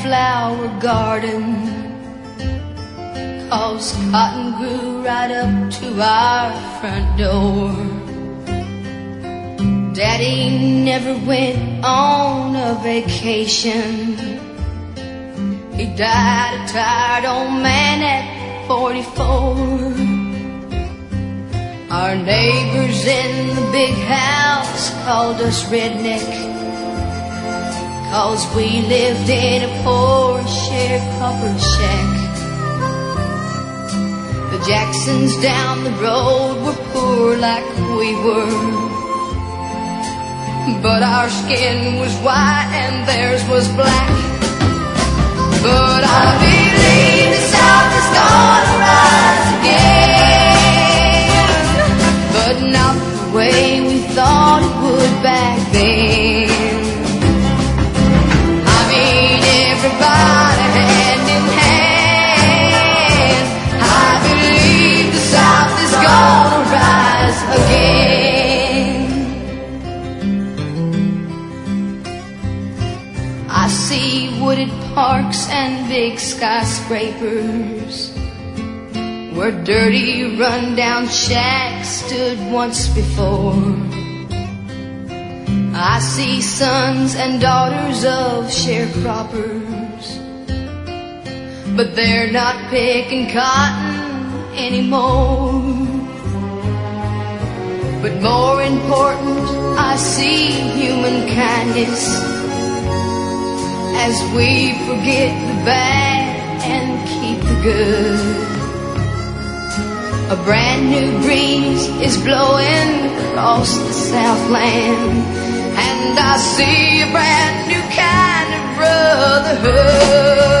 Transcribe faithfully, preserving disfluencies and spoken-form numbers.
flower garden, 'cause cotton grew right up to our front door. Daddy never went on a vacation. He died a tired old man at forty-four. Our neighbors in the big house called us redneck, 'cause we lived in a poor sharecropper shack. The Jacksons down the road were poor like we were, but our skin was white and theirs was black. But I believe the South is gonna rise again, but not the way we thought it would back then. I mean, everybody hand in hand, I believe the South is gonna rise again. I see wooded parks and big skyscrapers where dirty run-down shacks stood once before. I see sons and daughters of sharecroppers, but they're not picking cotton anymore. But more important, I see human kindness as we forget the bad and keep the good. A brand new breeze is blowing across the Southland, and I see a brand new kind of brotherhood.